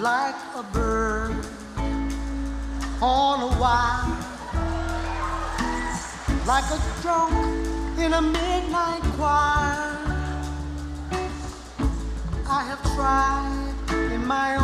like a bird on a wire, like a drunk in a midnight choir. I have tried in my